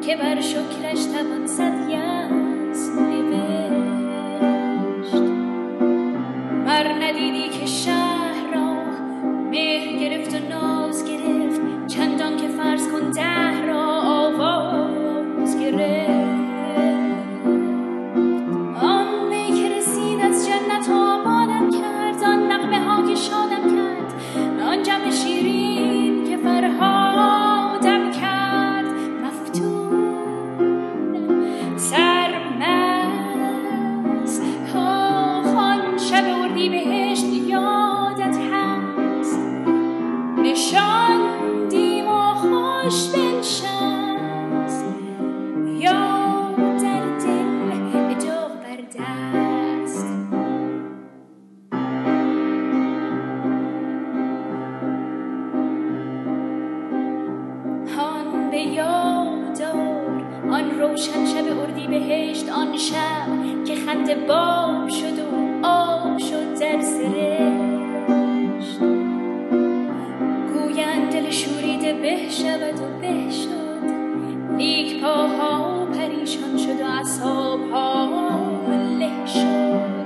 که بر شکرش توان صد یأس نوشت. مر ندیدی که شهر را مهر گرفت و ناز گرفت، چندان که فرض کن ده را آواز گرفت. آن می که رسید از جنت آبادم کرد، آن نغمه ها که شادم کرد، آن جمع شیرین که فرهادم کرد. مفتون سرمست آن شب اردیبهشت یادت هست، نشاندیم و خوش بنشست، یا در دل داغ بر دست. آن به یاد آر آن روشن شب اردیبهشت، آن شب که خنده باب شد و آب شد در سرشت. گویند دل شوریده به شود و به شد، لیک پاها پریشان شد و اعصابها له شد.